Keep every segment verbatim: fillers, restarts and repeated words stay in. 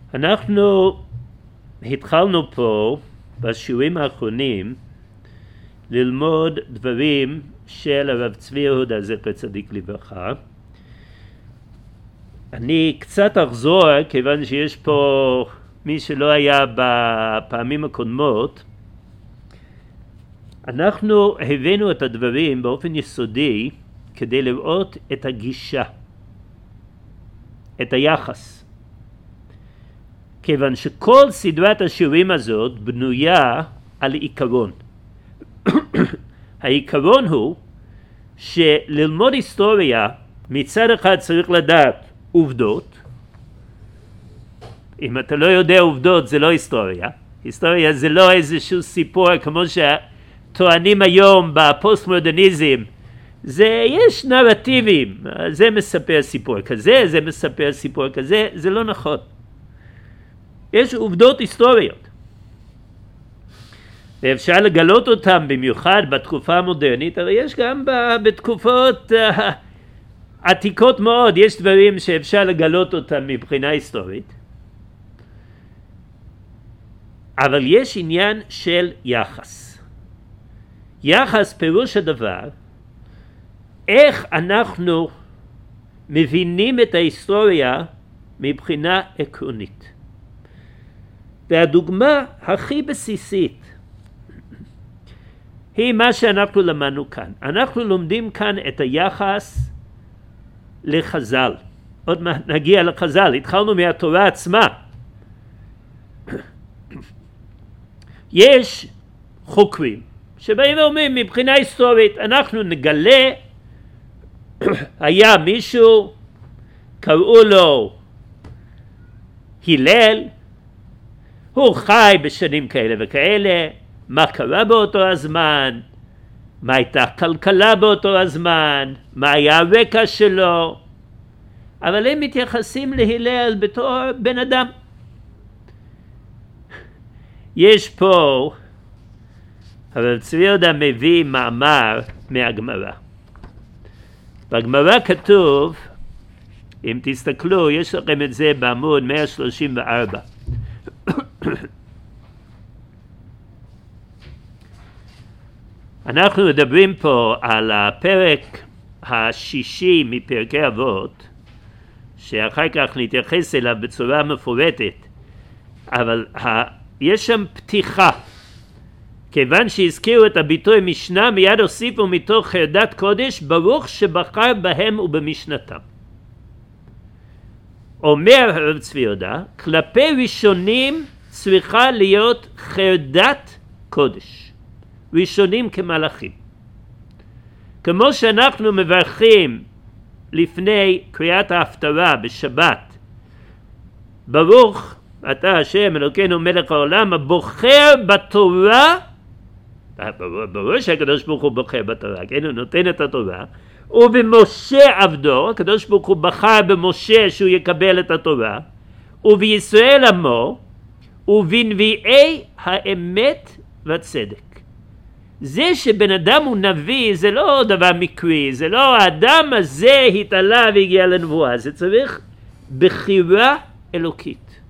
אנחנו התחלנו פה בשיעורים האחרונים ללמוד דברים של הרב צבי יהודה זכר צדיק לברכה. אני קצת אחזור כיוון שיש פה מי שלא היה בפעמים הקודמות. אנחנו הבאנו את הדברים באופן יסודי כדי לראות את הגישה, את היחס. כיוון שכל סדרת השיעורים הזאת בנויה על עיקרון. העיקרון הוא שללמוד היסטוריה מצד אחד צריך לדעת עובדות. אם אתה לא יודע עובדות זה לא היסטוריה. היסטוריה זה לא איזשהו סיפור כמו שטוענים היום בפוסט-מודרניזם. זה יש נרטיבים, זה מספר סיפור כזה, זה מספר סיפור כזה, זה לא נכון. יש עובדות היסטוריות. ואפשר לגלות אותם במיוחד בתקופה המודרנית, אבל יש גם בתקופות uh, עתיקות מאוד, יש דברים שאפשר לגלות אותם מבחינה היסטורית. אבל יש עניין של יחס. יחס פירוש הדבר, איך אנחנו מבינים את ההיסטוריה מבחינה עקרונית. והדוגמה הכי בסיסית היא מה שאנחנו למדנו כאן. אנחנו לומדים כאן את היחס לחז"ל. עוד מעט נגיע לחז"ל, התחלנו מהתורה עצמה. יש חוקרים שבאים ואומרים מבחינה היסטורית, אנחנו נגלה, היה מישהו, קראו לו הלל, הוא חי בשנים כאלה וכאלה, מה קרה באותו הזמן, מה הייתה כלכלה באותו הזמן, מה היה הרקע שלו, אבל הם מתייחסים להלל בתור בן אדם. יש פה, הרב צבי יהודה מביא מאמר מהגמרא. בגמרא כתוב, אם תסתכלו, יש לכם את זה בעמוד מאה שלושים וארבע. אנחנו מדברים פה על הפרק השישי מפרקי אבות, שאחר כך נתייחס אליו בצורה מפורטת, אבל יש שם פתיחה. כיוון שהזכירו את הביטוי משנה, מיד הוסיפו מתוך חרדת קודש, ברוך שבחר בהם ובמשנתם. אומר הרב צבי יהודה, כלפי ראשונים צריכה להיות חרדת קודש. ראשונים כמלאכים. כמו שאנחנו מברכים לפני קריאת ההפטרה בשבת, ברוך אתה השם אלוקינו מלך העולם הבוחר בתורה, ברור שהקדוש ברוך הוא בוחר בתורה, כן? הוא נותן את התורה, ובמשה עבדו, הקדוש ברוך הוא בחר במשה שהוא יקבל את התורה, ובישראל עמו, ובנביאי האמת והצדק. זה שבן אדם הוא נביא זה לא דבר מקרי, זה לא האדם הזה התעלה והגיע לנבואה, זה צריך בחירה אלוקית.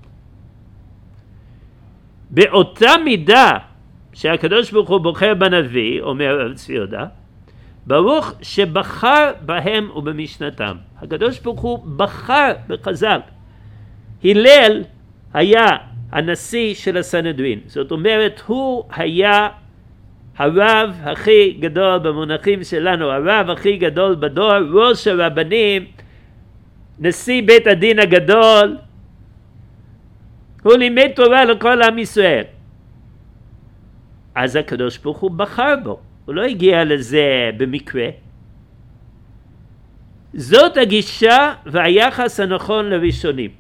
באותה מידה שהקדוש ברוך הוא בוחר בנביא, אומר הרב צבי יהודה, ברוך שבחר בהם ובמשנתם. הקדוש ברוך הוא בחר בחז"ל. הלל היה הנשיא של הסנהדרין, זאת אומרת הוא היה הרב הכי גדול במונחים שלנו, הרב הכי גדול בדור, ראש הרבנים, נשיא בית הדין הגדול, הוא לימד תורה לכל עם ישראל. אז הקדוש ברוך הוא בחר בו, הוא לא הגיע לזה במקרה. זאת הגישה והיחס הנכון לראשונים.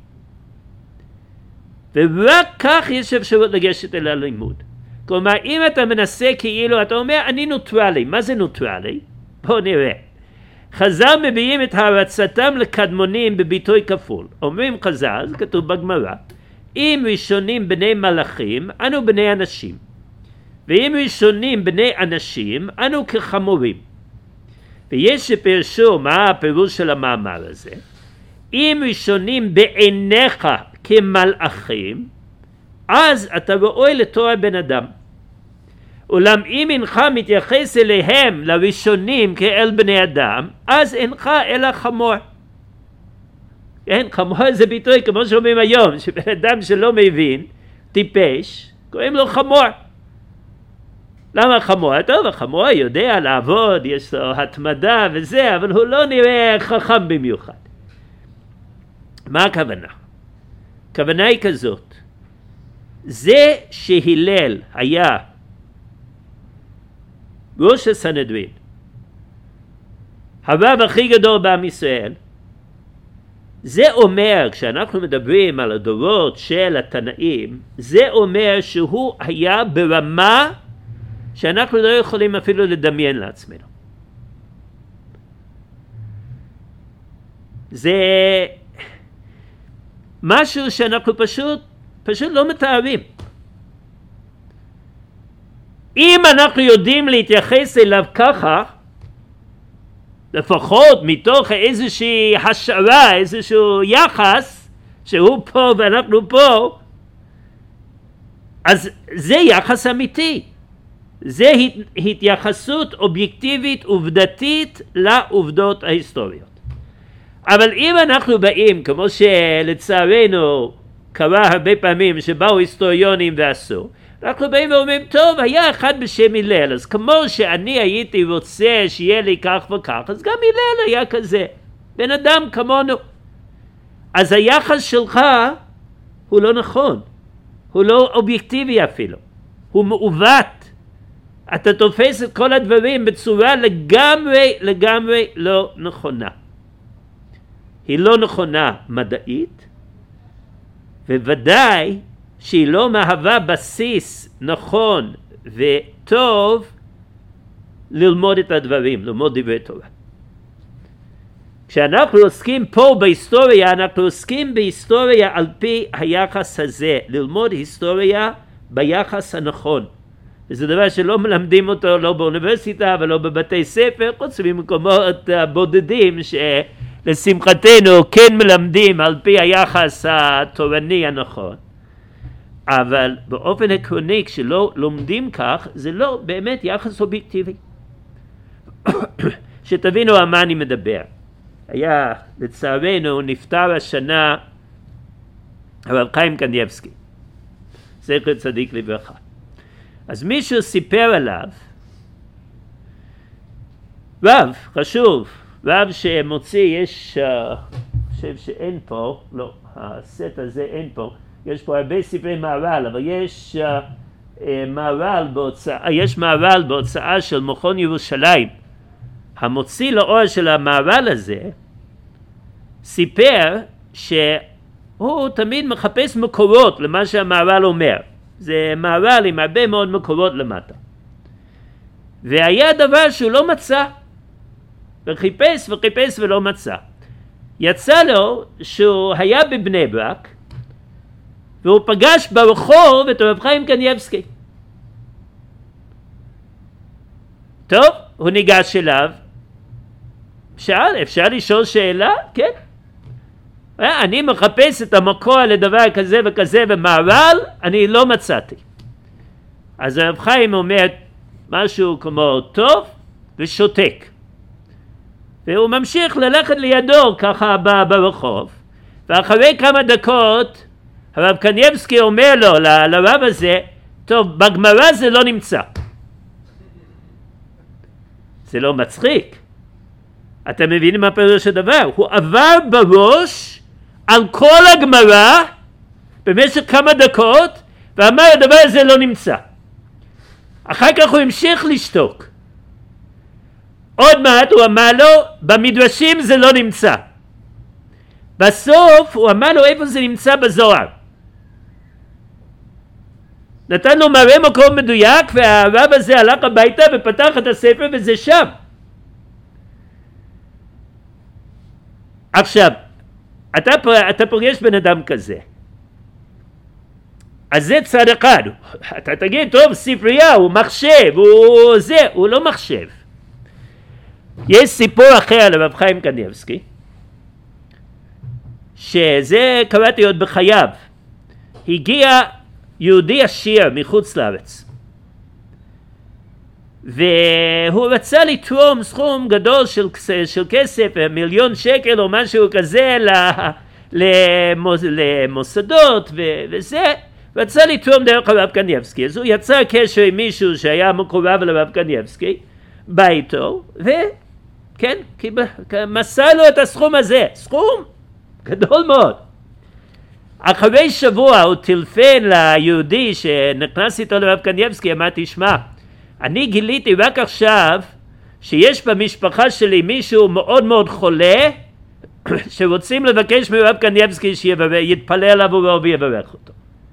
ורק כך יש אפשרות לגשת אל הלימוד. כלומר, אם אתה מנסה כאילו, אתה אומר, אני נוטרלי. מה זה נוטרלי? בואו נראה. חז"ל מביאים את הרצתם לקדמונים בביטוי כפול. אומרים חז"ל, זה כתוב בגמרא, אם ראשונים בני מלאכים, אנו בני אנשים. ואם ראשונים בני אנשים, אנו כחמורים. ויש שפרשו מה הפירוש של המאמר הזה. אם ראשונים בעיניך כמלאכים, אז אתה ראוי לתואר בן אדם. אולם אם אינך מתייחס אליהם לראשונים כאל בני אדם, אז אינך אלא חמור. כן, חמור זה ביטוי כמו שאומרים היום, שבן אדם שלא מבין, טיפש, קוראים לו חמור. למה חמור? טוב, החמור יודע לעבוד, יש לו התמדה וזה, אבל הוא לא נראה חכם במיוחד. מה הכוונה? הכוונה היא כזאת, זה שהלל היה ראש הסנהדרין, הרב הכי גדול בעם ישראל, זה אומר, כשאנחנו מדברים על הדורות של התנאים, זה אומר שהוא היה ברמה שאנחנו לא יכולים אפילו לדמיין לעצמנו. זה משהו שאנחנו פשוט, פשוט לא מתארים. אם אנחנו יודעים להתייחס אליו ככה, לפחות מתוך איזושהי השערה, איזשהו יחס, שהוא פה ואנחנו פה, אז זה יחס אמיתי. זה התייחסות אובייקטיבית עובדתית לעובדות ההיסטוריות. אבל אם אנחנו באים, כמו שלצערנו קרה הרבה פעמים שבאו היסטוריונים ועשו, אנחנו באים ואומרים, טוב, היה אחד בשם הלל, אז כמו שאני הייתי רוצה שיהיה לי כך וכך, אז גם הלל היה כזה, בן אדם כמונו. אז היחס שלך הוא לא נכון, הוא לא אובייקטיבי אפילו, הוא מעוות. אתה תופס את כל הדברים בצורה לגמרי, לגמרי לא נכונה. היא לא נכונה מדעית, וודאי שהיא לא מהווה בסיס נכון וטוב ללמוד את הדברים, ללמוד דברי תורה. כשאנחנו עוסקים פה בהיסטוריה, אנחנו עוסקים בהיסטוריה על פי היחס הזה, ללמוד היסטוריה ביחס הנכון. וזה דבר שלא מלמדים אותו לא באוניברסיטה ולא בבתי ספר, חוץ ממקומות בודדים שלשמחתנו כן מלמדים על פי היחס התורני הנכון. אבל באופן עקרוני כשלא לומדים כך, זה לא באמת יחס אובייקטיבי. שתבינו על מה אני מדבר. היה לצערנו נפטר השנה הרב חיים קניבסקי, זכר צדיק לברכה. אז מישהו סיפר עליו, רב, חשוב, רב שמוציא, יש, אני חושב שאין פה, לא, הסט הזה אין פה, יש פה הרבה ספרי מהר"ל, אבל יש uh, מהר"ל בהוצאה, יש מהר"ל בהוצאה של מכון ירושלים. המוציא לאור של המהר"ל הזה, סיפר שהוא תמיד מחפש מקורות למה שהמהר"ל אומר. זה מהר"ל עם הרבה מאוד מקורות למטה. והיה דבר שהוא לא מצא, וחיפש וחיפש ולא מצא. יצא לו שהוא היה בבני ברק, והוא פגש ברחוב את הרב חיים קניבסקי. טוב, הוא ניגש אליו, שאל, אפשר לשאול שאלה? כן. אני מחפש את המקור לדבר כזה וכזה במהר"ל, אני לא מצאתי. אז הרב חיים אומר משהו כמו טוב ושותק. והוא ממשיך ללכת לידו ככה ברחוב, ואחרי כמה דקות הרב קניבסקי אומר לו, לרב הזה, טוב, בגמרא זה לא נמצא. זה לא מצחיק. אתה מבין מה פירוש הדבר? הוא עבר בראש על כל הגמרא במשך כמה דקות, ואמר הדבר הזה לא נמצא. אחר כך הוא המשיך לשתוק. עוד מעט הוא אמר לו, במדרשים זה לא נמצא. בסוף הוא אמר לו איפה זה נמצא בזוהר. נתן לו מראה מקום מדויק, והרב הזה הלך הביתה ופתח את הספר וזה שם. עכשיו, אתה, אתה פוגש בן אדם כזה. אז זה צד אחד. אתה תגיד, טוב, ספרייה, הוא מחשב, הוא זה, הוא לא מחשב. יש סיפור אחר על הרב חיים קניבסקי, שזה קראתי עוד בחייו. הגיע יהודי עשיר מחוץ לארץ, והוא רצה לתרום סכום גדול של, של כסף, מיליון שקל או משהו כזה למוס, למוסדות וזה, רצה לתרום דרך הרב קניבסקי. אז הוא יצר קשר עם מישהו שהיה מקורב לרב קניבסקי, בא איתו, וכן, מסר לו את הסכום הזה, סכום גדול מאוד. אחרי שבוע הוא טלפן ליהודי שנכנס איתו לרב קניבסקי, אמרתי, שמע, אני גיליתי רק עכשיו שיש במשפחה שלי מישהו מאוד מאוד חולה, שרוצים לבקש מרב קניבסקי שיתפלל עבורו ויברך אותו.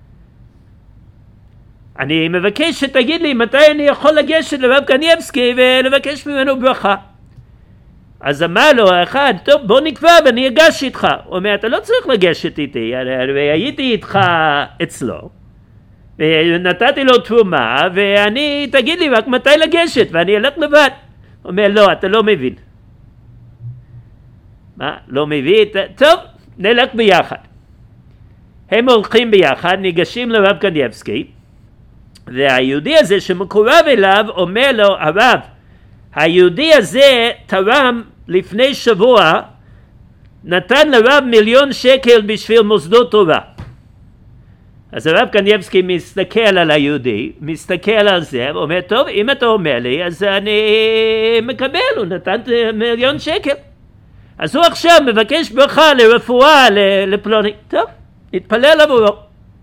אני מבקש שתגיד לי מתי אני יכול לגשת לרב קניבסקי ולבקש ממנו ברכה. אז אמר לו האחד, טוב בוא נקבע ואני אגש איתך. הוא אומר, אתה לא צריך לגשת איתי, הייתי איתך אצלו, ונתתי לו תרומה, ואני, תגיד לי רק מתי לגשת, ואני אלך לבד. הוא אומר, לא, אתה לא מבין. מה? לא מבין? טוב, נלך ביחד. הם הולכים ביחד, ניגשים לרב קניבסקי, והיהודי הזה שמקורב אליו אומר לו, הרב, היהודי הזה תרם לפני שבוע, נתן לרב מיליון שקל בשביל מוסדות תורה. אז הרב קניבסקי מסתכל על היהודי, מסתכל על זה, ואומר, טוב, אם אתה אומר לי, אז אני מקבל, הוא נתן מיליון שקל. אז הוא עכשיו מבקש ברכה לרפואה לפלוני. טוב, נתפלל עבורו.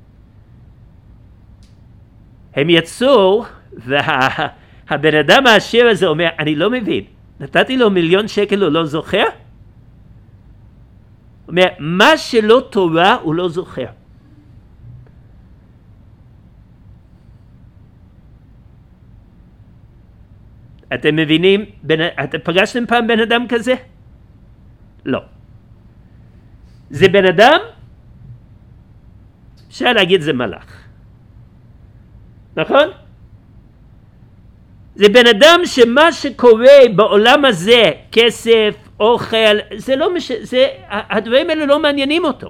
הם יצאו, והבן אדם העשיר הזה אומר, אני לא מבין, נתתי לו מיליון שקל, הוא לא זוכר? הוא אומר, מה שלא תורה הוא לא זוכר. אתם מבינים, אתם פגשתם פעם בן אדם כזה? לא. זה בן אדם, אפשר להגיד זה מלאך. נכון? זה בן אדם שמה שקורה בעולם הזה, כסף, אוכל, זה לא מש... זה, הדברים האלה לא מעניינים אותו.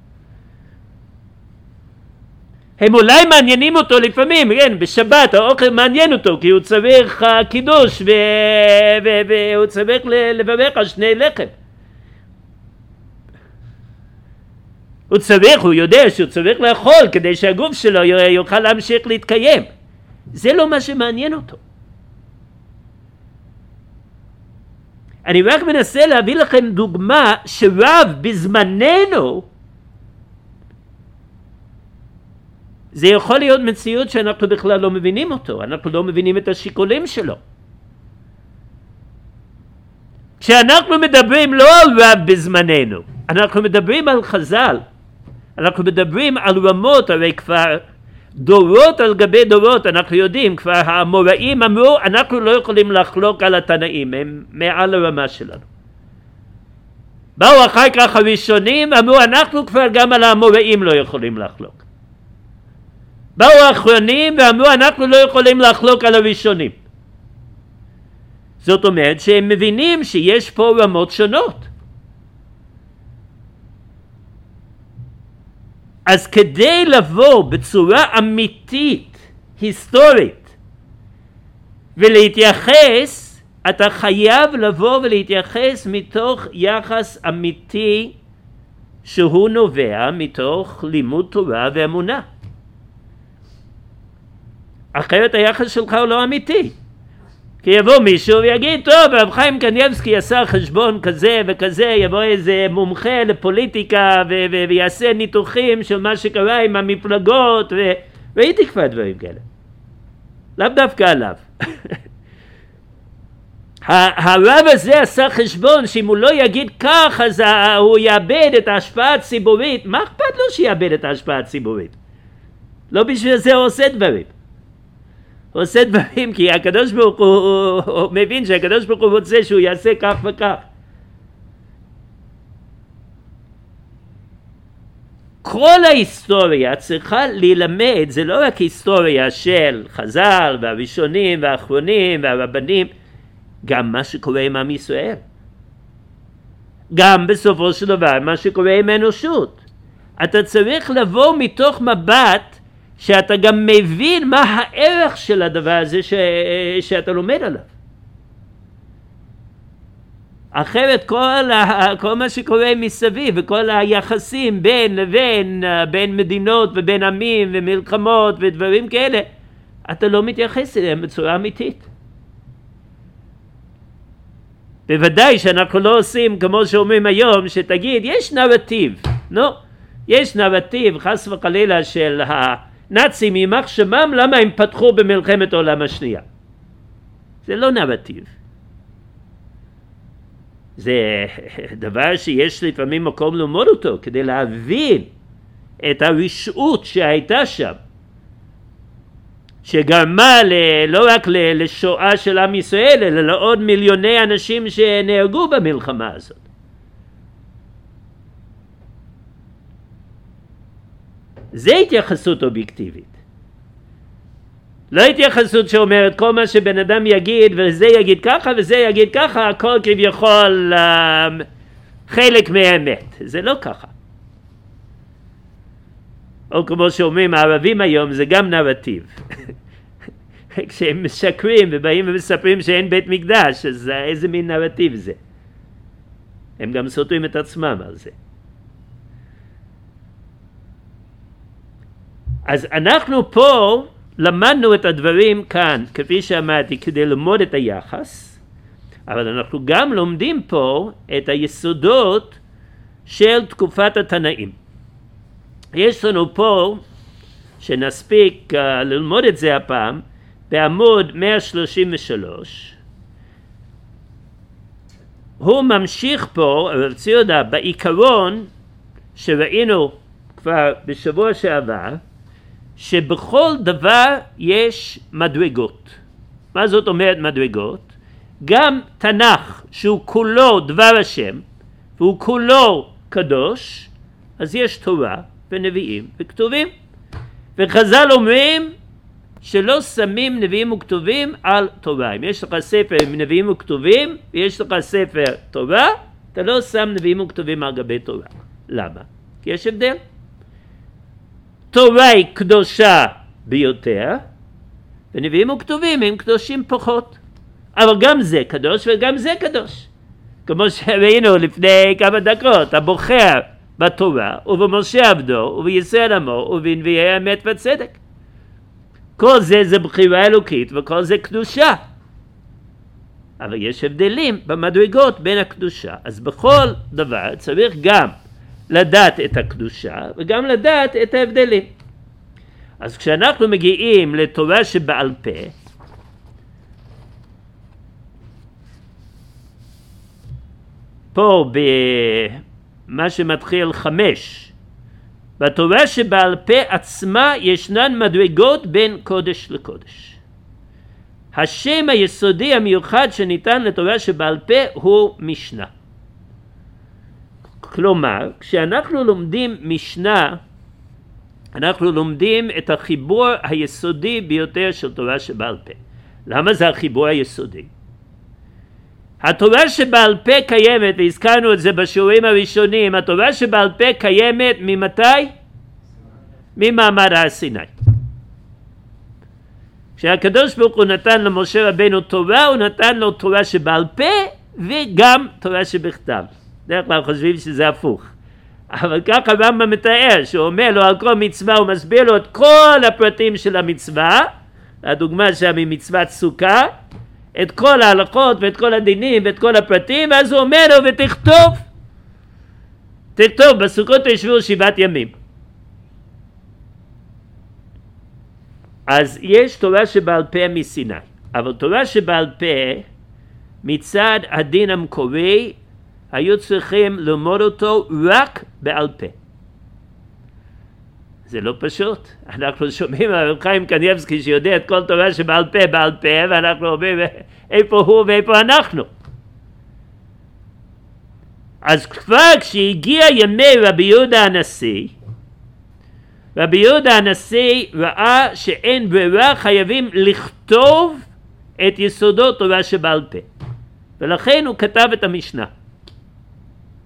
הם אולי מעניינים אותו לפעמים, כן, בשבת האוכל מעניין אותו, כי הוא צריך קידוש ו... ו... והוא צריך לברך על שני לחם. הוא צריך, הוא יודע שהוא צריך לאכול כדי שהגוף שלו יוכל להמשיך להתקיים. זה לא מה שמעניין אותו. אני רק מנסה להביא לכם דוגמה שרב בזמננו, זה יכול להיות מציאות שאנחנו בכלל לא מבינים אותו, אנחנו לא מבינים את השיקולים שלו. כשאנחנו מדברים לא על רב בזמננו, אנחנו מדברים על חז"ל, אנחנו מדברים על רמות, הרי כבר דורות על גבי דורות, אנחנו יודעים, כבר האמוראים אמרו, אנחנו לא יכולים לחלוק על התנאים, הם מעל הרמה שלנו. באו אחר כך הראשונים, אמרו, אנחנו כבר גם על האמוראים לא יכולים לחלוק. באו האחרונים ואמרו, אנחנו לא יכולים לחלוק על הראשונים. זאת אומרת שהם מבינים שיש פה רמות שונות. אז כדי לבוא בצורה אמיתית, היסטורית, ולהתייחס, אתה חייב לבוא ולהתייחס מתוך יחס אמיתי, שהוא נובע מתוך לימוד תורה ואמונה. אחרת היחס שלך הוא לא אמיתי. כי יבוא מישהו ויגיד, טוב, רב חיים קניבסקי עשה חשבון כזה וכזה, יבוא איזה מומחה לפוליטיקה ו- ו- ויעשה ניתוחים של מה שקרה עם המפלגות, ו- ראיתי כבר דברים כאלה. לאו דווקא עליו. הרב הזה עשה חשבון שאם הוא לא יגיד כך, אז הוא יאבד את ההשפעה הציבורית. מה אכפת לו שיאבד את ההשפעה הציבורית? לא בשביל זה הוא עושה דברים. הוא עושה דברים כי הקדוש ברוך הוא, הוא, הוא מבין שהקדוש ברוך הוא רוצה שהוא יעשה כך וכך. כל ההיסטוריה צריכה ללמד, זה לא רק היסטוריה של חז"ל והראשונים והאחרונים והרבנים, גם מה שקורה עם עם ישראל. גם בסופו של דבר מה שקורה עם האנושות. אתה צריך לבוא מתוך מבט שאתה גם מבין מה הערך של הדבר הזה ש... שאתה לומד עליו. אחרת כל, ה... כל מה שקורה מסביב וכל היחסים בין לבין, בין מדינות ובין עמים ומלחמות ודברים כאלה, אתה לא מתייחס אליהם בצורה אמיתית. בוודאי שאנחנו לא עושים כמו שאומרים היום, שתגיד יש נרטיב, לא? יש נרטיב חס וחלילה של הנאצים יימח שמם למה הם פתחו במלחמת העולם השנייה. זה לא נרטיב. זה דבר שיש לפעמים מקום ללמוד אותו כדי להבין את הרשעות שהייתה שם, שגרמה ל- לא רק ל- לשואה של עם ישראל, אלא לעוד מיליוני אנשים שנהרגו במלחמה הזאת. זה התייחסות אובייקטיבית. לא התייחסות שאומרת כל מה שבן אדם יגיד וזה יגיד ככה וזה יגיד ככה, הכל כביכול uh, חלק מהאמת. זה לא ככה. או כמו שאומרים הערבים היום, זה גם נרטיב. כשהם משקרים ובאים ומספרים שאין בית מקדש, אז איזה מין נרטיב זה? הם גם סותרים את עצמם על זה. אז אנחנו פה למדנו את הדברים כאן, כפי שאמרתי, כדי ללמוד את היחס, אבל אנחנו גם לומדים פה את היסודות של תקופת התנאים. יש לנו פה, שנספיק uh, ללמוד את זה הפעם, בעמוד מאה שלושים ושלוש, הוא ממשיך פה, הרב ציודה, בעיקרון שראינו כבר בשבוע שעבר, שבכל דבר יש מדרגות. מה זאת אומרת מדרגות? גם תנ"ך שהוא כולו דבר השם, והוא כולו קדוש, אז יש תורה ונביאים וכתובים. וחז"ל אומרים שלא שמים נביאים וכתובים על תורה. אם יש לך ספר עם נביאים וכתובים, ויש לך ספר תורה, אתה לא שם נביאים וכתובים על גבי תורה. למה? כי יש הבדל. תורה היא קדושה ביותר, ונביאים וכתובים הם קדושים פחות. אבל גם זה קדוש וגם זה קדוש. כמו שראינו לפני כמה דקות, הבוחר בתורה ובמשה עבדו ובישראל עמו ובנביאי האמת והצדק. כל זה זה בחירה אלוקית וכל זה קדושה. אבל יש הבדלים במדרגות בין הקדושה. אז בכל דבר צריך גם לדעת את הקדושה וגם לדעת את ההבדלים. אז כשאנחנו מגיעים לתורה שבעל פה, פה במה שמתחיל חמש, בתורה שבעל פה עצמה ישנן מדרגות בין קודש לקודש. השם היסודי המיוחד שניתן לתורה שבעל פה הוא משנה. כלומר, כשאנחנו לומדים משנה, אנחנו לומדים את החיבור היסודי ביותר של תורה שבעל פה. למה זה החיבור היסודי? התורה שבעל פה קיימת, והזכרנו את זה בשיעורים הראשונים, התורה שבעל פה קיימת ממתי? ממעמד הר סיני. כשהקדוש ברוך הוא נתן למשה רבנו תורה, הוא נתן לו תורה שבעל פה וגם תורה שבכתב. דרך כלל חושבים שזה הפוך. אבל ככה הרמב"ם מתאר, שהוא אומר לו על כל מצווה, הוא מסביר לו את כל הפרטים של המצווה, הדוגמה שם היא מצוות סוכה, את כל ההלכות ואת כל הדינים ואת כל הפרטים, ואז הוא אומר לו ותכתוב, תכתוב, בסוכות תשבו שבעת ימים. אז יש תורה שבעל פה מסיני, אבל תורה שבעל פה מצד הדין המקורי, היו צריכים ללמוד אותו רק בעל פה. זה לא פשוט. אנחנו שומעים על רב חיים קניבסקי שיודע את כל תורה שבעל פה בעל פה, ואנחנו אומרים איפה הוא ואיפה אנחנו. אז כבר כשהגיע ימי רבי יהודה הנשיא, רבי יהודה הנשיא ראה שאין ברירה, חייבים לכתוב את יסודות תורה שבעל פה. ולכן הוא כתב את המשנה.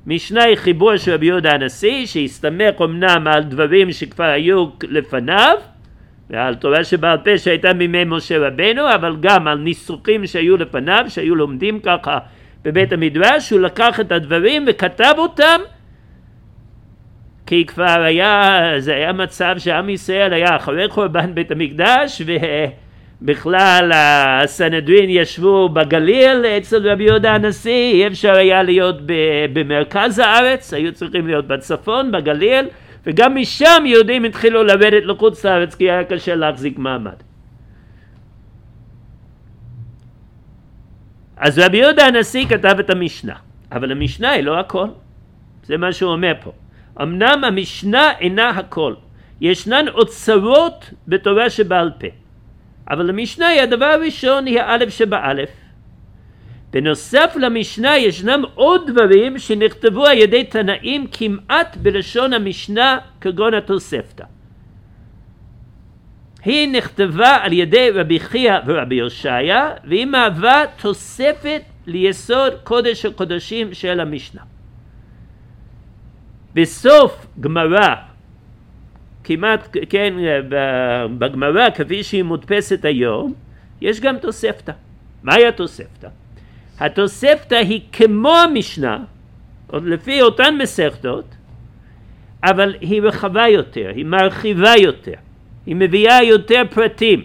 משנה היא חיבור של רבי יהודה הנשיא, שהסתמך אמנם על דברים שכבר היו לפניו, ועל תורה שבעל פה שהייתה מימי משה רבנו, אבל גם על ניסוחים שהיו לפניו, שהיו לומדים ככה בבית המדרש. הוא לקח את הדברים וכתב אותם, כי כבר היה, זה היה מצב שעם ישראל היה אחרי חורבן בית המקדש, ובכלל הסנהדרין ישבו בגליל אצל רבי יהודה הנשיא, אי אפשר היה להיות במרכז הארץ, היו צריכים להיות בצפון, בגליל, וגם משם יהודים התחילו לרדת לחוץ לארץ, כי היה קשה להחזיק מעמד. אז רבי יהודה הנשיא כתב את המשנה, אבל המשנה היא לא הכל, זה מה שהוא אומר פה. אמנם המשנה אינה הכל, ישנן אוצרות בתורה שבעל פה, אבל המשנה היא הדבר הראשון, היא האלף שבאלף. בנוסף למשנה ישנם עוד דברים שנכתבו על ידי תנאים כמעט בלשון המשנה, כגון התוספתא. היא נכתבה על ידי רבי חייא ורבי יושעיה, והיא מהווה תוספת ליסוד קודש הקודשים של המשנה. בסוף גמרא, כמעט, כן, בגמרא כפי שהיא מודפסת היום, יש גם תוספתא. מהי התוספתא? התוספתא היא כמו המשנה, עוד לפי אותן מסכתות, אבל היא רחבה יותר, היא מרחיבה יותר, היא מביאה יותר פרטים.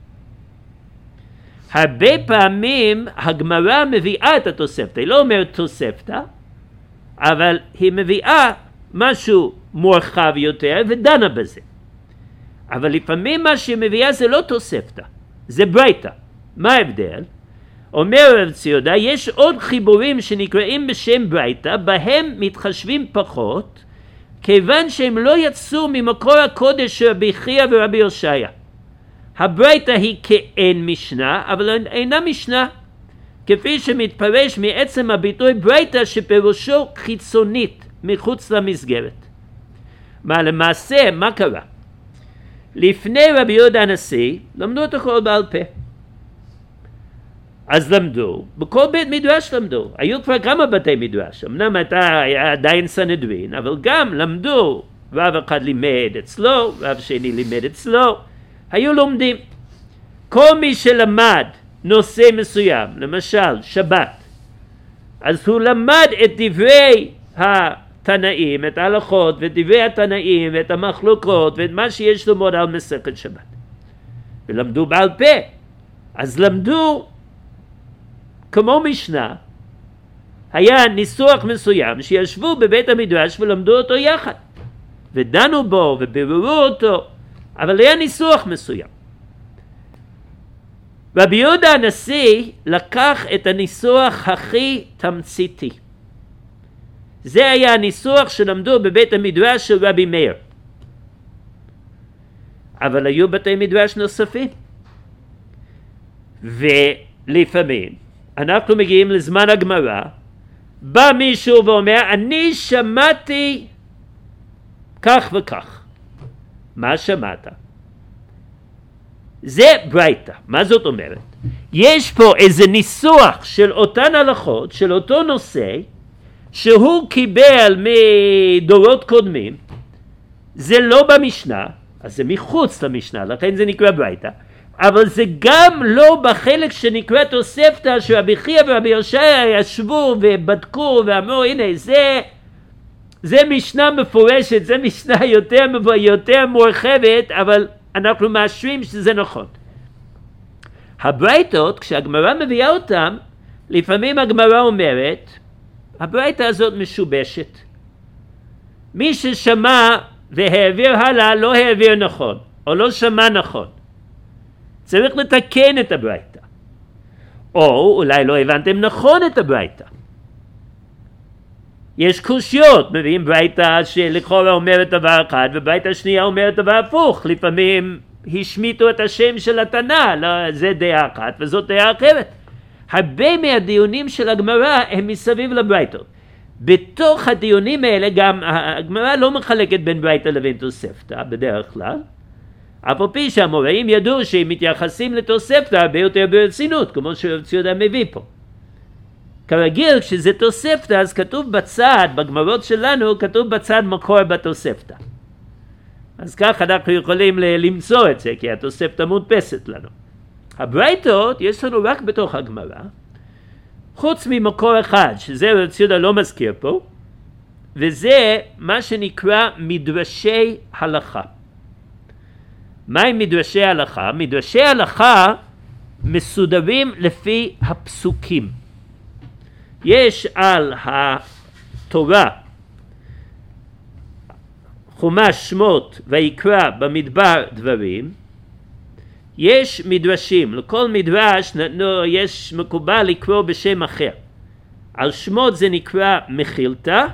הרבה פעמים הגמרא מביאה את התוספתא, היא לא אומרת תוספתא, אבל היא מביאה משהו מורחב יותר ודנה בזה. אבל לפעמים מה שהיא מביאה זה לא תוספתא, זה ברייתא. מה ההבדל? אומר רב ציודה, יש עוד חיבורים שנקראים בשם ברייתא, בהם מתחשבים פחות, כיוון שהם לא יצאו ממקור הקודש של רבי חייא ורבי יושעיה. הברייתא היא כאין משנה, אבל אינה משנה, כפי שמתפרש מעצם הביטוי ברייתא שפירושו חיצונית, מחוץ למסגרת. מה למעשה, מה קרה? לפני רבי יהודה הנשיא, למדו את הכל בעל פה. אז למדו, בכל בית מדרש למדו. היו כבר כמה בתי מדרש. אמנם הייתה עדיין סנהדרין, אבל גם למדו. רב אחד לימד אצלו, רב שני לימד אצלו. היו לומדים. כל מי שלמד נושא מסוים, למשל שבת, אז הוא למד את דברי התנאים, את ההלכות ואת דברי התנאים ואת המחלוקות ואת מה שיש ללמוד על מסכת שבת. ולמדו בעל פה. אז למדו כמו משנה, היה ניסוח מסוים שישבו בבית המדרש ולמדו אותו יחד, ודנו בו וביררו אותו, אבל היה ניסוח מסוים. רבי יהודה הנשיא לקח את הניסוח הכי תמציתי. זה היה הניסוח שלמדו בבית המדרש של רבי מאיר. אבל היו בתי מדרש נוספים. ולפעמים אנחנו מגיעים לזמן הגמרא, בא מישהו ואומר, אני שמעתי כך וכך. מה שמעת? זה ברייתא. מה זאת אומרת? יש פה איזה ניסוח של אותן הלכות, של אותו נושא, שהוא קיבל מדורות קודמים. זה לא במשנה, אז זה מחוץ למשנה, לכן זה נקרא ברייתא. אבל זה גם לא בחלק שנקרא תוספתא, שרבי חייא ורבי יושעיה ישבו ובדקו ואמרו, הנה זה, זה משנה מפורשת, זה משנה יותר, יותר מורחבת, אבל אנחנו מאשרים שזה נכון. הברייתות, כשהגמרא מביאה אותם, לפעמים הגמרא אומרת, הברייתא הזאת משובשת. מי ששמע והעביר הלאה לא העביר נכון, או לא שמע נכון. צריך לתקן את הברייתא. או אולי לא הבנתם נכון את הברייתא. יש קושיות, מביאים ברייתא שלכאורה אומרת דבר אחד, וברייתא שנייה אומרת דבר הפוך. לפעמים השמיטו את השם של התנא, לא, זה דעה אחת וזאת דעה אחרת. הרבה מהדיונים של הגמרא הם מסביב לברייתות. בתוך הדיונים האלה גם הגמרא לא מחלקת בין ברייתא לבין תוספתא בדרך כלל. אף על פי שהאמוראים ידעו שהם מתייחסים לתוספתא הרבה יותר ברצינות, כמו שרב ציודה מביא פה. כרגיל כשזה תוספתא אז כתוב בצד, בגמרות שלנו כתוב בצד מקור בתוספתא. אז כך אנחנו יכולים למצוא את זה, כי התוספתא מודפסת לנו. הברייתות יש לנו רק בתוך הגמרא, חוץ ממקור אחד, שזה רב ציודה לא מזכיר פה, וזה מה שנקרא מדרשי הלכה. מהי מדרשי הלכה? מדרשי הלכה מסודרים לפי הפסוקים. יש על התורה חומש שמות ויקרא במדבר דברים, יש מדרשים, לכל מדרש נתנו, יש מקובל לקרוא בשם אחר. על שמות זה נקרא מחילתא,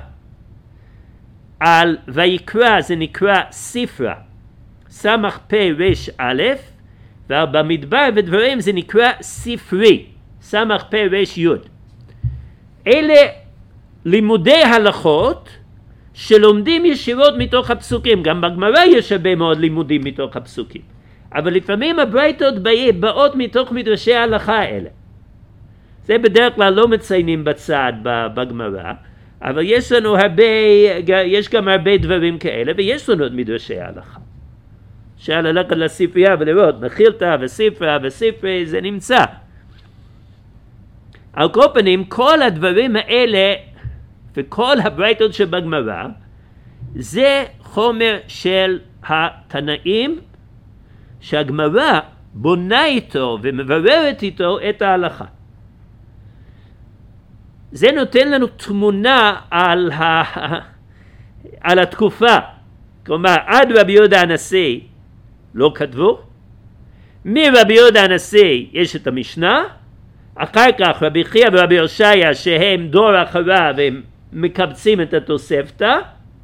על ויקרא זה נקרא ספרא, סמך פ' ר' א', ועל במדבר ודברים זה נקרא ספרי, סמך פ' ר' י'. אלה לימודי הלכות שלומדים ישירות מתוך הפסוקים. גם בגמרא יש הרבה מאוד לימודים מתוך הפסוקים, אבל לפעמים הברייתות באות מתוך מדרשי ההלכה האלה. זה בדרך כלל לא מציינים בצד בגמרא, אבל יש לנו הרבה, יש גם הרבה דברים כאלה, ויש לנו את מדרשי ההלכה. אפשר ללכת לספרייה ולראות, מחילתא וספרא וספרי, זה נמצא. על כל פנים, כל הדברים האלה וכל הברייתות שבגמרא, זה חומר של התנאים, שהגמרא בונה איתו ומבררת איתו את ההלכה. זה נותן לנו תמונה על, ה... על התקופה. כלומר, עד רבי יהודה הנשיא לא כתבו, מרבי יהודה הנשיא יש את המשנה, אחר כך רבי חייא ורבי הושעיה שהם דור אחריו והם מקבצים את התוספתא,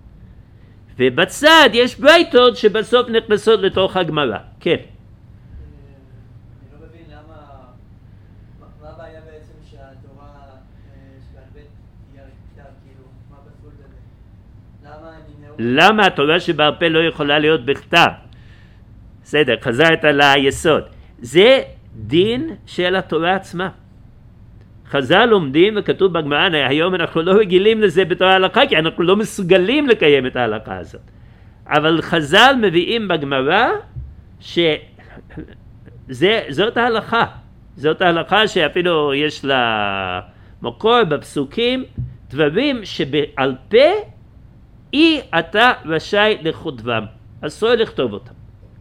ובצד יש ברייתות שבסוף נכנסות לתוך הגמרא. כן. אני לא מבין למה, מה הבעיה בעצם שהתורה שבעל בית תהיה בכתב, כאילו, מה פסול בזה? למה נמנעו? למה התורה שבעל פה לא יכולה להיות בכתב? בסדר, חזרת על היסוד. זה דין של התורה עצמה. חז"ל לומדים וכתוב בגמרא, היום אנחנו לא רגילים לזה בתור ההלכה, כי אנחנו לא מסוגלים לקיים את ההלכה הזאת. אבל חז"ל מביאים בגמרא שזאת ההלכה. זאת ההלכה שאפילו יש לה מקור בפסוקים, דברים שבעל פה אי אתה רשאי לכותבם. אסור לכתוב אותם.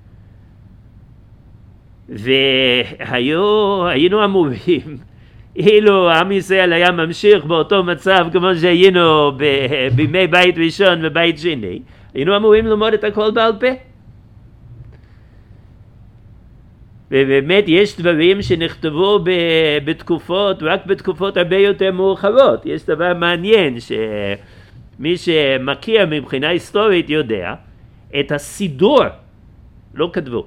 והיינו אמורים, אילו עם ישראל היה ממשיך באותו מצב כמו שהיינו בימי בית ראשון ובית שני, היינו אמורים ללמוד את הכל בעל פה. ובאמת יש דברים שנכתבו בתקופות, רק בתקופות הרבה יותר מאוחרות. יש דבר מעניין שמי שמכיר מבחינה היסטורית יודע, את הסידור לא כתבו.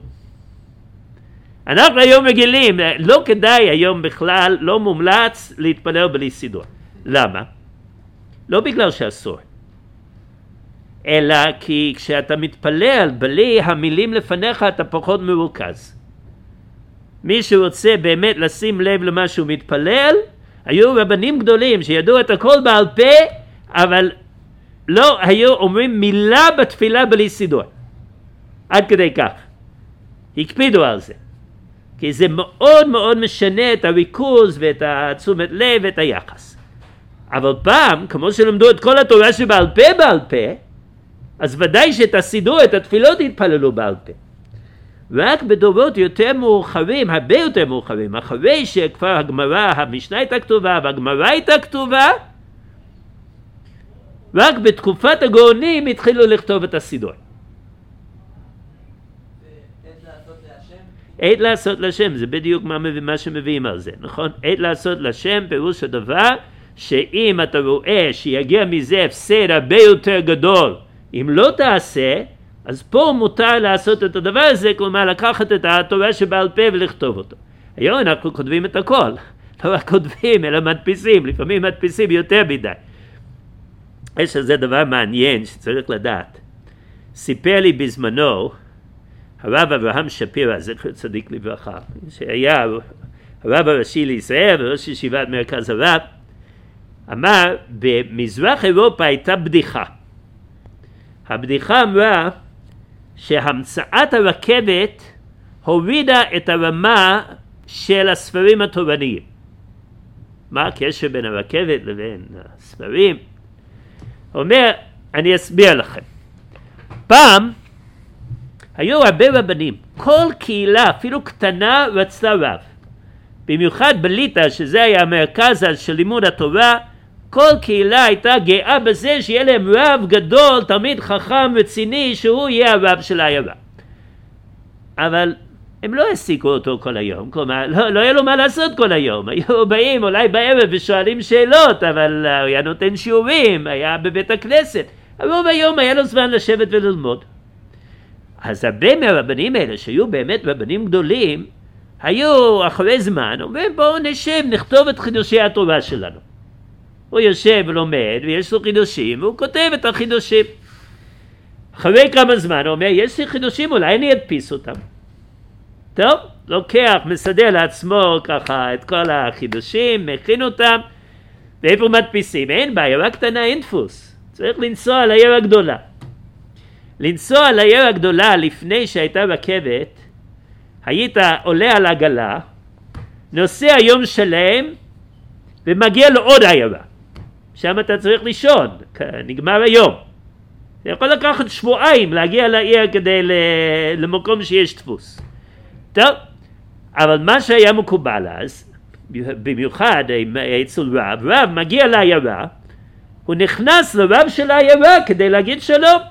אנחנו היום רגילים, לא כדאי היום בכלל, לא מומלץ להתפלל בלי סידור. למה? לא בגלל שאסור, אלא כי כשאתה מתפלל בלי המילים לפניך אתה פחות מרוכז. מי שרוצה באמת לשים לב למה שהוא מתפלל, היו רבנים גדולים שידעו את הכל בעל פה, אבל לא היו אומרים מילה בתפילה בלי סידור. עד כדי כך. הקפידו על זה. כי זה מאוד מאוד משנה את הריכוז ואת התשומת לב ואת היחס. אבל פעם, כמו שלמדו את כל התורה שבעל פה בעל פה, אז ודאי שאת הסידור, את התפילות התפללו בעל פה. רק בדורות יותר מאוחרים, הרבה יותר מאוחרים, אחרי שכבר הגמרא, המשנה הייתה כתובה והגמרא הייתה כתובה, רק בתקופת הגאונים התחילו לכתוב את הסידור. עת לעשות לשם, זה בדיוק מה, מה שמביאים על זה, נכון? עת לעשות לשם, פירוש הדבר, שאם אתה רואה שיגיע מזה הפסד הרבה יותר גדול, אם לא תעשה, אז פה מותר לעשות את הדבר הזה, כלומר לקחת את התורה שבעל פה ולכתוב אותו. היום אנחנו כותבים את הכל, לא רק כותבים, אלא מדפיסים, לפעמים מדפיסים יותר מדי. יש על זה דבר מעניין שצריך לדעת. סיפר לי בזמנו, הרב אברהם שפירא, זכר צדיק לברכה, שהיה הרב הראשי לישראל וראש ישיבת מרכז הרב, אמר, במזרח אירופה הייתה בדיחה. הבדיחה אמרה שהמצאת הרכבת הורידה את הרמה של הספרים התורניים. מה הקשר בין הרכבת לבין הספרים? הוא אומר, אני אסביר לכם. פעם היו הרבה רבנים, כל קהילה, אפילו קטנה, רצתה רב. במיוחד בליטא, שזה היה המרכז של לימוד התורה, כל קהילה הייתה גאה בזה שיהיה להם רב גדול, תלמיד חכם רציני, שהוא יהיה הרב של העיירה. אבל הם לא העסיקו אותו כל היום, כלומר, לא, לא היה לו מה לעשות כל היום. היו באים אולי בערב ושואלים שאלות, אבל הוא היה נותן שיעורים, היה בבית הכנסת. הרוב היום היה לו זמן לשבת וללמוד. אז הרבה מהרבנים האלה, שהיו באמת רבנים גדולים, היו אחרי זמן, אומרים בואו נשב, נכתוב את חידושי התורה שלנו. הוא יושב ולומד, ויש לו חידושים, והוא כותב את החידושים. אחרי כמה זמן הוא אומר, יש לי חידושים, אולי אני אדפיס אותם. טוב, לוקח, מסדר לעצמו ככה את כל החידושים, מכין אותם, ואיפה מדפיסים? אין בעיה, רק קטנה, אין דפוס. צריך לנסוע לעיר הגדולה. לנסוע לעיר הגדולה לפני שהייתה רכבת, היית עולה על עגלה, נוסע יום שלם, ומגיע לעוד עיירה. שם אתה צריך לישון, נגמר היום. זה יכול לקחת שבועיים להגיע לעיר כדי למקום שיש דפוס. טוב, אבל מה שהיה מקובל אז, במיוחד אצל רב, רב מגיע לעיירה, הוא נכנס לרב של העיירה כדי להגיד שלום.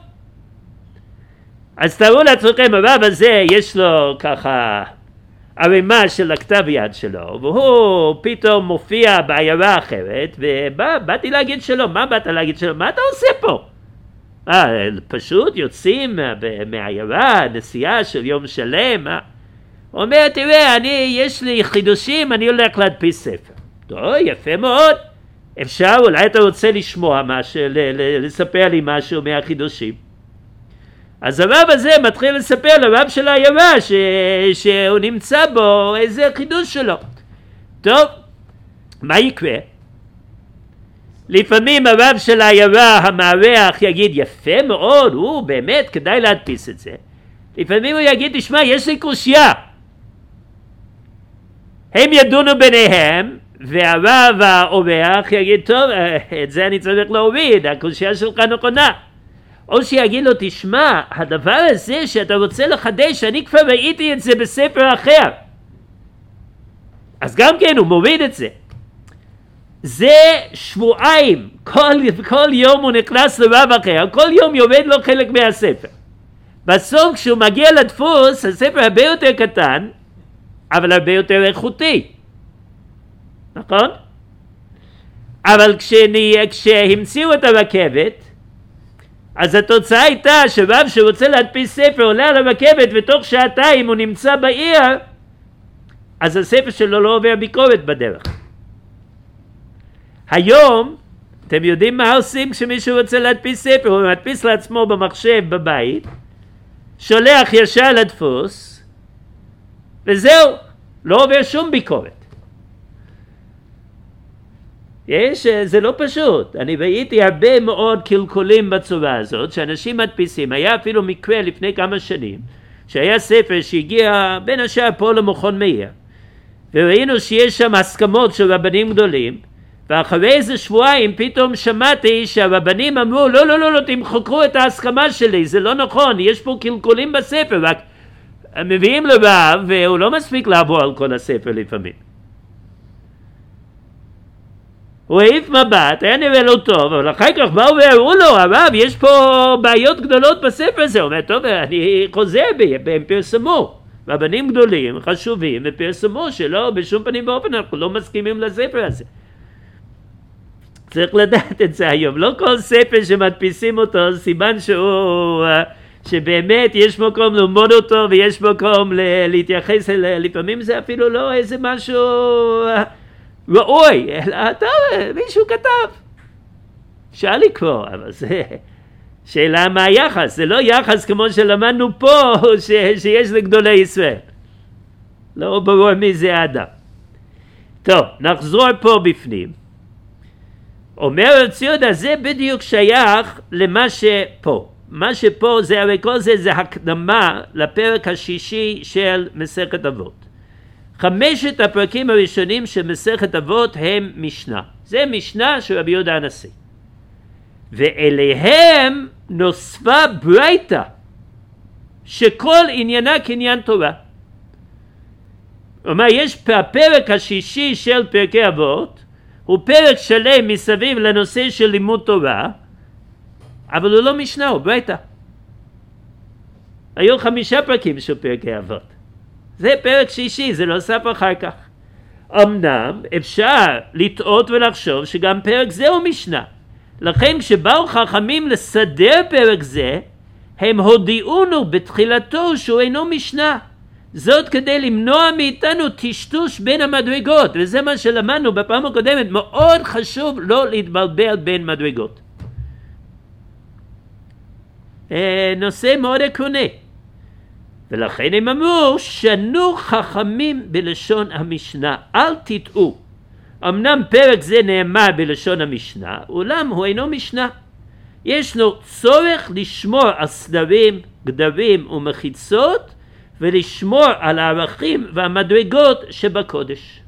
אז תראו לעצמכם, הרב הזה יש לו ככה ערימה של הכתב יד שלו, והוא פתאום מופיע בעיירה אחרת, ובאתי להגיד שלום. מה באת להגיד שלום? מה אתה עושה פה? אה, פשוט יוצאים מהעיירה, נסיעה של יום שלם. אה? הוא אומר, תראה, אני, יש לי חידושים, אני הולך להדפיס ספר. טוב, יפה מאוד. אפשר, אולי אתה רוצה לשמוע משהו, לספר לי משהו מהחידושים. אז הרב הזה מתחיל לספר לרב של העיירה ש... שהוא נמצא בו איזה חידוש שלו. טוב, מה יקרה? לפעמים הרב של העיירה המארח יגיד יפה מאוד, הוא באמת כדאי להדפיס את זה. לפעמים הוא יגיד, תשמע, יש לי קושיה. הם ידונו ביניהם, והרב האורח יגיד, טוב, את זה אני צריך להוריד, הקושיה שלך נכונה. או שיגיד לו, תשמע, הדבר הזה שאתה רוצה לחדש, אני כבר ראיתי את זה בספר אחר. אז גם כן הוא מוריד את זה. זה שבועיים, כל, כל יום הוא נכנס לרב אחר, כל יום יורד לו חלק מהספר. בסוף כשהוא מגיע לדפוס, הספר הרבה יותר קטן, אבל הרבה יותר איכותי. נכון? אבל כשני, כשהמציאו את הרכבת, אז התוצאה הייתה שרב שרוצה להדפיס ספר עולה על הרכבת ותוך שעתיים הוא נמצא בעיר, אז הספר שלו לא עובר ביקורת בדרך. היום, אתם יודעים מה עושים כשמישהו רוצה להדפיס ספר? הוא מדפיס לעצמו במחשב בבית, שולח ישר לדפוס, וזהו, לא עובר שום ביקורת. יש, זה לא פשוט. אני ראיתי הרבה מאוד קלקולים בצורה הזאת, שאנשים מדפיסים. היה אפילו מקרה לפני כמה שנים, שהיה ספר שהגיע בין השאר פה למכון מאיר, וראינו שיש שם הסכמות של רבנים גדולים, ואחרי איזה שבועיים פתאום שמעתי שהרבנים אמרו, לא, לא, לא, לא, תמחקו את ההסכמה שלי, זה לא נכון, יש פה קלקולים בספר, רק מביאים לרב, והוא לא מספיק לעבור על כל הספר לפעמים. הוא העיף מבט, היה נראה לו טוב, אבל אחר כך באו והראו לו, הרב, יש פה בעיות גדולות בספר הזה. הוא אומר, טוב, אני חוזר בי, הם פרסמו. רבנים גדולים, חשובים, ופרסמו שלא, בשום פנים באופן, אנחנו לא מסכימים לספר הזה. צריך לדעת את זה היום. לא כל ספר שמדפיסים אותו, סימן שהוא, שבאמת יש מקום ללמוד אותו, ויש מקום להתייחס אל, לפעמים זה אפילו לא איזה משהו ראוי, אלא טוב, מישהו כתב. אפשר לקרוא, אבל זה שאלה מה היחס. זה לא יחס כמו שלמדנו פה, ש, שיש לגדולי ישראל. לא ברור מי זה האדם. טוב, נחזור פה בפנים. אומר רב ציודה, זה בדיוק שייך למה שפה. מה שפה זה, הרי כל זה זה הקדמה לפרק השישי של מסכת אבות. חמשת הפרקים הראשונים של מסכת אבות הם משנה. זה משנה של רבי יהודה הנשיא. ואליהם נוספה ברייתא, שכל עניינה קניין תורה. כלומר, יש הפרק השישי של פרקי אבות, הוא פרק שלם מסביב לנושא של לימוד תורה, אבל הוא לא משנה, הוא ברייתא. היו חמישה פרקים של פרקי אבות. זה פרק שישי, זה נוסף אחר כך. אמנם אפשר לטעות ולחשוב שגם פרק זה הוא משנה. לכן כשבאו חכמים לסדר פרק זה, הם הודיעונו בתחילתו שהוא אינו משנה. זאת כדי למנוע מאיתנו טשטוש בין המדרגות, וזה מה שלמדנו בפעם הקודמת. מאוד חשוב לא להתבלבל בין מדרגות. נושא מאוד עקרוני. ולכן הם אמרו, שנו חכמים בלשון המשנה, אל תטעו. אמנם פרק זה נאמר בלשון המשנה, אולם הוא אינו משנה. יש לו צורך לשמור על סדרים, גדרים ומחיצות, ולשמור על הערכים והמדרגות שבקודש.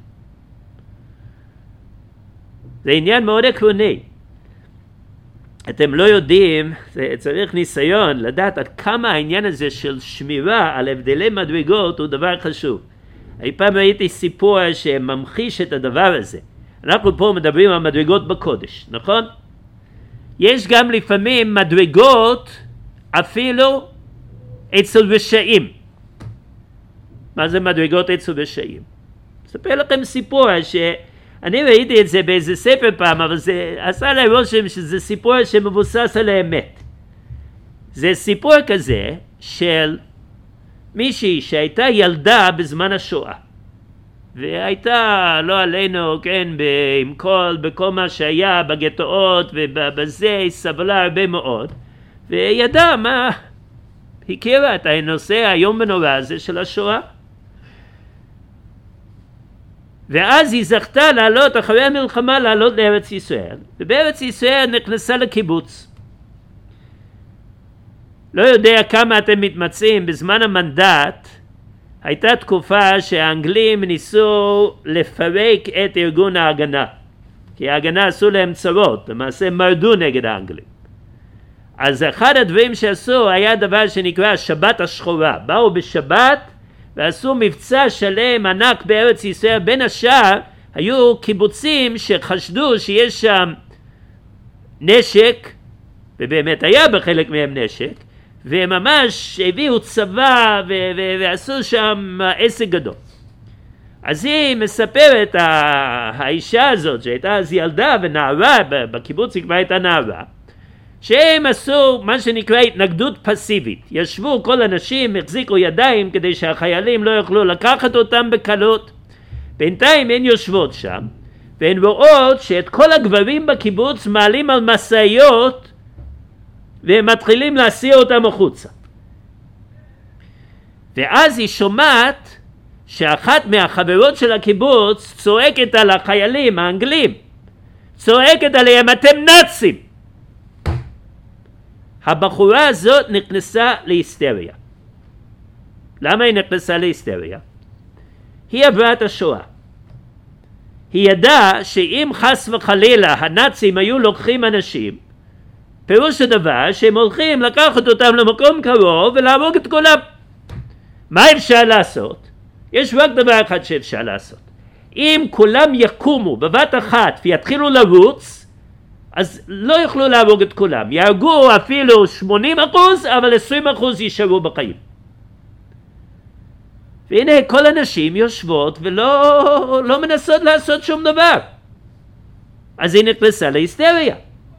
זה עניין מאוד עקרוני. אתם לא יודעים, זה צריך ניסיון לדעת עד כמה העניין הזה של שמירה על הבדלי מדרגות הוא דבר חשוב. אי פעם ראיתי סיפור שממחיש את הדבר הזה. אנחנו פה מדברים על מדרגות בקודש, נכון? יש גם לפעמים מדרגות אפילו אצל רשעים. מה זה מדרגות אצל רשעים? אספר לכם סיפור שאני ראיתי את זה באיזה ספר פעם, אבל זה עשה לי רושם שזה סיפור שמבוסס על האמת. זה סיפור כזה של מישהי שהייתה ילדה בזמן השואה. והייתה, לא עלינו, כן, עם כל, בכל מה שהיה בגטאות ובזה, היא סבלה הרבה מאוד. וידעה מה, הכירה את הנושא היום ונורא הזה של השואה. ואז היא זכתה לעלות, אחרי המלחמה, לעלות לארץ ישראל. ובארץ ישראל נכנסה לקיבוץ. לא יודע כמה אתם מתמצאים, בזמן המנדט, הייתה תקופה שהאנגלים ניסו לפרק את ארגון ההגנה. כי ההגנה עשו להם צרות, למעשה מרדו נגד האנגלים. אז אחד הדברים שעשו היה דבר שנקרא שבת השחורה. באו בשבת ועשו מבצע שלם ענק בארץ ישראל. בין השאר היו קיבוצים שחשדו שיש שם נשק, ובאמת היה בחלק מהם נשק, והם ממש הביאו צבא ו- ו- ועשו שם עסק גדול. אז היא מספרת, האישה הזאת שהייתה אז ילדה ונערה, בקיבוץ היא כבר הייתה נערה, שהם עשו מה שנקרא התנגדות פסיבית. ישבו כל אנשים, החזיקו ידיים כדי שהחיילים לא יוכלו לקחת אותם בקלות. בינתיים הן יושבות שם, והן רואות שאת כל הגברים בקיבוץ מעלים על משאיות, והם מתחילים להסיע אותם החוצה. ואז היא שומעת שאחת מהחברות של הקיבוץ צועקת על החיילים האנגלים, צועקת עליהם, אתם נאצים. הבחורה הזאת נכנסה להיסטריה. למה היא נכנסה להיסטריה? היא עברה את השואה. היא ידעה שאם חס וחלילה הנאצים היו לוקחים אנשים, פירוש הדבר שהם הולכים לקחת אותם למקום קרוב ולהרוג את כולם. מה אפשר לעשות? יש רק דבר אחד שאפשר לעשות. אם כולם יקומו בבת אחת ויתחילו לרוץ, אז לא יוכלו להרוג את כולם. יהרגו אפילו שמונים אחוז, אבל עשרים אחוז יישארו בחיים. והנה כל הנשים יושבות ולא לא מנסות לעשות שום דבר. אז היא נכנסה להיסטריה.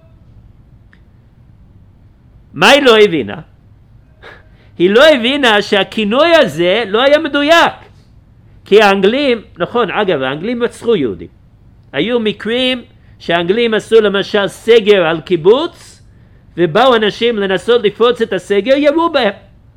מה היא לא הבינה? היא לא הבינה שהכינוי הזה לא היה מדויק. כי האנגלים, נכון, אגב, האנגלים רצחו יהודים. היו מקרים שהאנגלים עשו למשל סגר על קיבוץ, ובאו אנשים לנסות לפרוץ את הסגר, ירו בהם.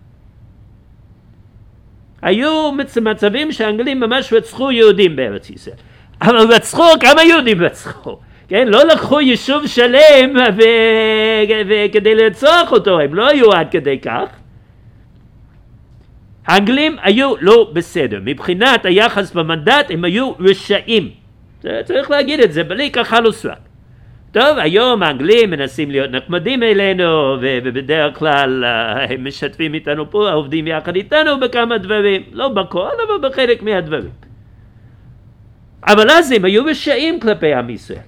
היו מצבים שהאנגלים ממש רצחו יהודים בארץ ישראל. אבל רצחו, כמה יהודים רצחו? כן, לא לקחו יישוב שלם וכדי לרצוח אותו, הם לא היו עד כדי כך. האנגלים היו לא בסדר, מבחינת היחס במנדט הם היו רשעים. צריך להגיד את זה, בלי ככה לא סרק. טוב, היום האנגלים מנסים להיות נחמדים אלינו, ובדרך כלל הם משתפים איתנו פה, עובדים יחד איתנו בכמה דברים, לא בכל, אבל בחלק מהדברים. אבל אז הם היו רשעים כלפי עם ישראל.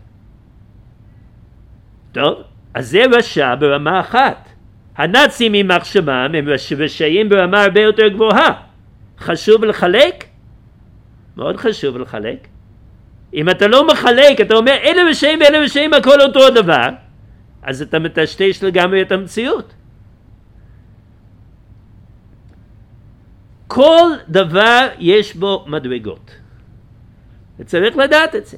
טוב, אז זה רשע ברמה אחת. הנאצים עם מחשבם הם רשעים ברמה הרבה יותר גבוהה. חשוב לחלק? מאוד חשוב לחלק. אם אתה לא מחלק, אתה אומר אלה רשעים ואלה רשעים הכל אותו דבר, אז אתה מטשטש לגמרי את המציאות. כל דבר יש בו מדרגות. וצריך לדעת את זה.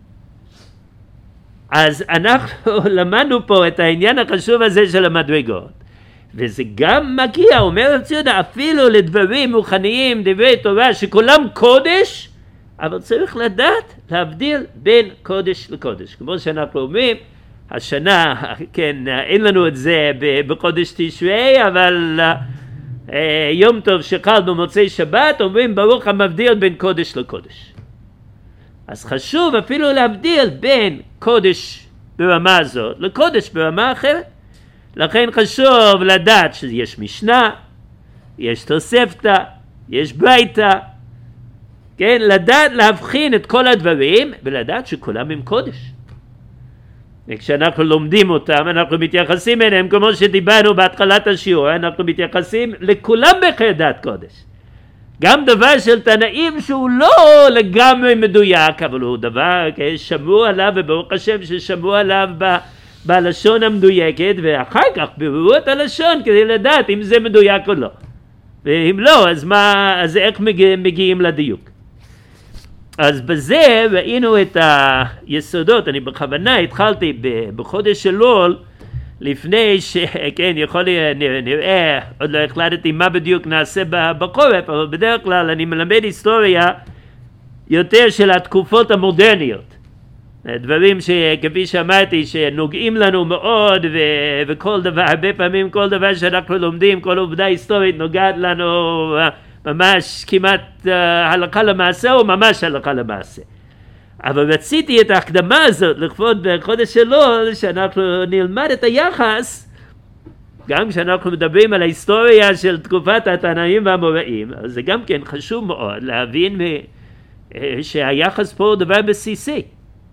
אז אנחנו למדנו פה את העניין החשוב הזה של המדרגות. וזה גם מגיע, אומר הציודה, אפילו לדברים רוחניים, דברי תורה, שכולם קודש, אבל צריך לדעת להבדיל בין קודש לקודש. כמו שאנחנו אומרים, השנה, כן, אין לנו את זה בחודש תשרי, אבל אה, יום טוב שחל במוצאי שבת, אומרים ברוך המבדיל בין קודש לקודש. אז חשוב אפילו להבדיל בין קודש ברמה הזאת לקודש ברמה אחרת. לכן חשוב לדעת שיש משנה, יש תוספתא, יש ברייתא, כן, לדעת להבחין את כל הדברים ולדעת שכולם הם קודש. וכשאנחנו לומדים אותם אנחנו מתייחסים אליהם כמו שדיברנו בהתחלת השיעור, אנחנו מתייחסים לכולם בחרדת קודש. גם דבר של תנאים שהוא לא לגמרי מדויק, אבל הוא דבר שמעו עליו, וברוך השם ששמעו עליו ב, בלשון המדויקת, ואחר כך ביררו את הלשון כדי לדעת אם זה מדויק או לא. ואם לא, אז, מה, אז איך מגיע, מגיעים לדיוק? אז בזה ראינו את היסודות. אני בכוונה התחלתי בחודש אלול, לפני שכן יכול נראה, עוד לא החלטתי מה בדיוק נעשה בחורף, אבל בדרך כלל אני מלמד היסטוריה יותר של התקופות המודרניות. דברים שכפי שאמרתי שנוגעים לנו מאוד, ו- וכל דבר, הרבה פעמים כל דבר שאנחנו לומדים, כל עובדה היסטורית נוגעת לנו ממש כמעט uh, הלכה למעשה או ממש הלכה למעשה. אבל רציתי את ההקדמה הזאת לכבוד בחודש אלול, שאנחנו נלמד את היחס, גם כשאנחנו מדברים על ההיסטוריה של תקופת התנאים והאמוראים, אז זה גם כן חשוב מאוד להבין שהיחס פה הוא דבר בסיסי.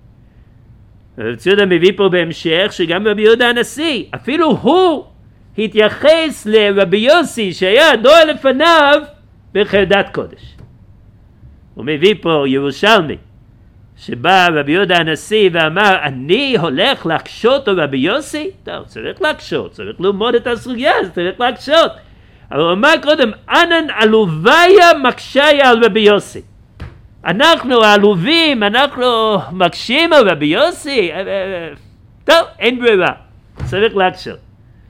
רבי ציודה מביא פה בהמשך שגם רבי יהודה הנשיא, אפילו הוא התייחס לרבי יוסי שהיה דור לפניו בחרדת קודש. הוא מביא פה ירושלמי, שבא רבי יהודה הנשיא ואמר, אני הולך להקשות על רבי יוסי? טוב, צריך להקשות, צריך ללמוד את הסוגיה, צריך להקשות. אבל הוא אמר קודם, אנן עלוביה מקשיה על רבי יוסי. אנחנו העלובים, אנחנו מקשים על רבי יוסי? טוב, אין ברירה, צריך להקשות.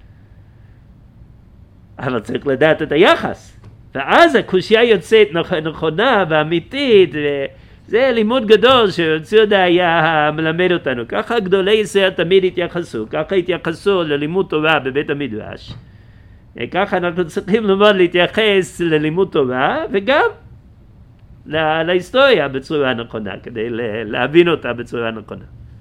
אבל צריך לדעת את היחס. ואז הקושיה יוצאת נכונה ואמיתית, וזה לימוד גדול שרבי ציודה היה מלמד אותנו. ככה גדולי ישראל תמיד התייחסו, ככה התייחסו ללימוד תורה בבית המדרש. ככה אנחנו צריכים ללמוד להתייחס ללימוד תורה, וגם לה, להיסטוריה בצורה נכונה, כדי להבין אותה בצורה נכונה.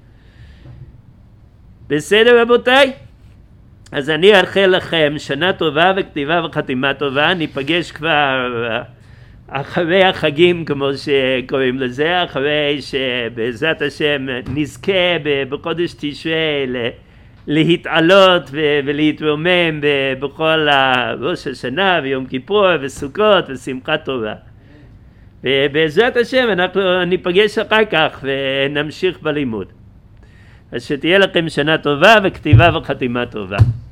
בסדר רבותיי? אז אני אאחל לכם שנה טובה וכתיבה וחתימה טובה. ניפגש כבר אחרי החגים כמו שקוראים לזה, אחרי שבעזרת השם נזכה בחודש תשרי להתעלות ולהתרומם בכל ראש השנה ויום כיפור וסוכות ושמחת תורה. ובעזרת השם אנחנו ניפגש אחר כך ונמשיך בלימוד. אז שתהיה לכם שנה טובה וכתיבה וחתימה טובה.